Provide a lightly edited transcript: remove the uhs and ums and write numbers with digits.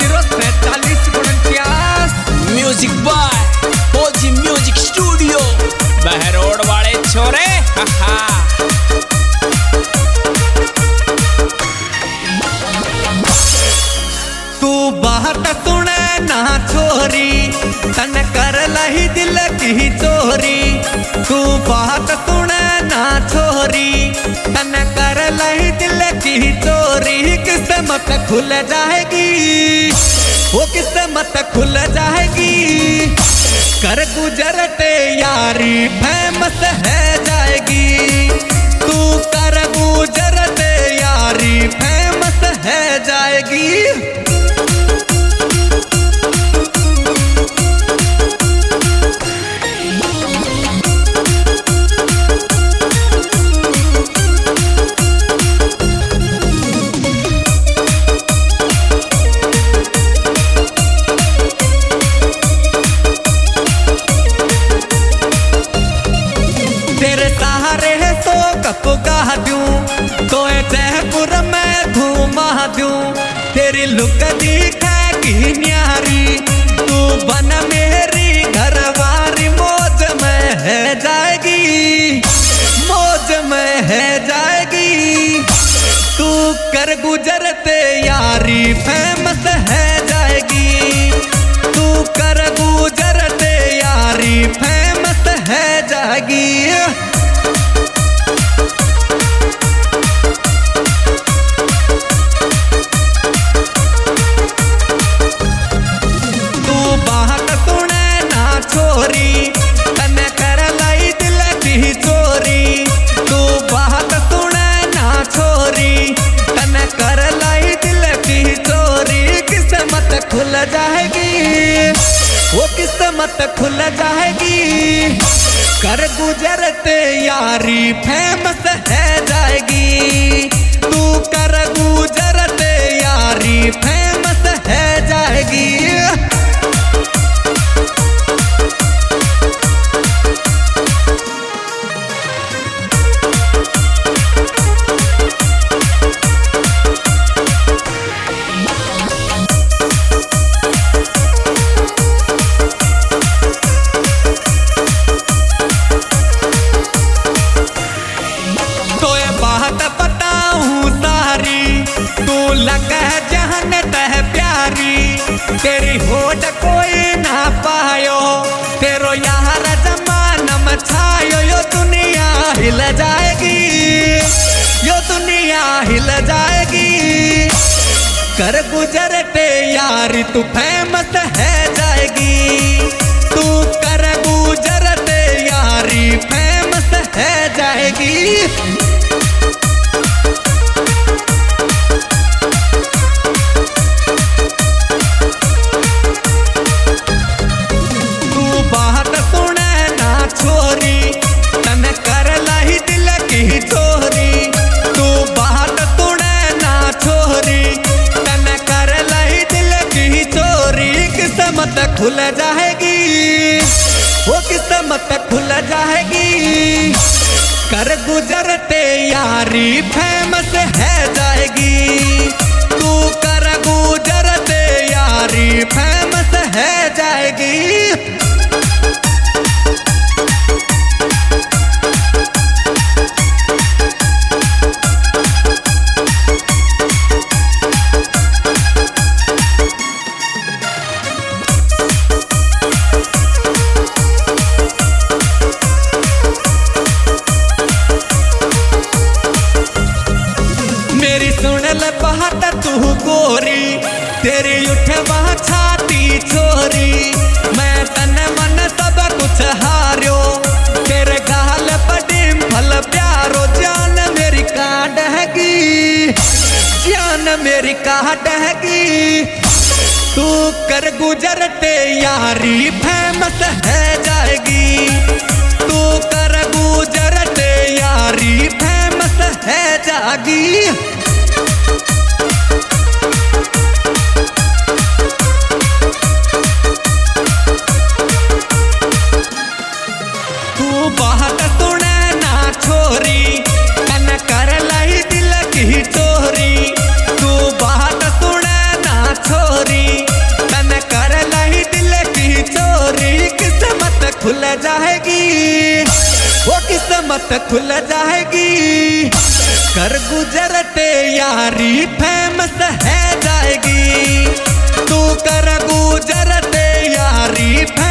04749। Music by OG music studio Behror वाले छोरे। तू बात सुने ना छोरी तन कर लही दिल की चोरी। तू बात सुने ना छोरी तन कर लही दिल की चोरी। किस्मत खुल जाएगी वो किस्मत खुल जाएगी। कर गुजरते यारी फेमस है जाएगी। तू कर गुजरते यारी फेमस है जाएगी। तेरे सहारे है तो कप गा दूं तो जयपुर में घूमा दूं। तेरी लुक दिखेगी न्यारी तू बन मेरी घरवारी। मौज में है जाएगी मौज में है जाएगी। तू कर गुजरते यारी फेमस है जाएगी। तू कर गुजरते यारी फेमस है जाएगी। तू बात सुने ना छोरी तन कर लाई दिल की चोरी। तू बात सुने ना छोरी तन कर लाई दिल की चोरी। किस्मत खुल जाएगी वो किस्मत खुल जाएगी। कर गुजरते यारी फेमस है जाएगी। तू कर गुजरते यारी फेमस है जाएगी। लगा जहन तह प्यारी तेरी होठ कोई ना पायो। तेरो यार जमाना मछायो। यो दुनिया हिल जाएगी यो दुनिया हिल जाएगी। कर गुजरते यारी तू फेमस है जाएगी। तू कर गुजरते यारी फेमस है जाएगी। बात सुने ना छोरी तन कर लही दिल की चोरी। तू बात सुने ना छोरी तन कर लही दिल की चोरी। किस्मत खुल जाएगी वो किस्मत खुल जाएगी। कर गुजरते यारी फेमस है जाएगी। तू कर गुजरते यारी फेमस है जाएगी। मेरी सुन ले बात तू गोरी तेरी उठवा छाती छोरी। मैं तन मन सब कुछ हारियो तेरे गाल पड़ी फल प्यारो। जान मेरी काट हैगी जान मेरी काट हैगी। तू कर गुजरते यारी फेमस है जाएगी। तू कर गुजरते यारी फेमस है जाएगी। तू बात सुने ना छोरी तन कर लही दिल की चोरी। तू बात सुने ना छोरी खुल जाएगी, वो किस्मत खुल जाएगी। कर गुजरते यारी फेमस है जाएगी, तू कर गुजरते यारी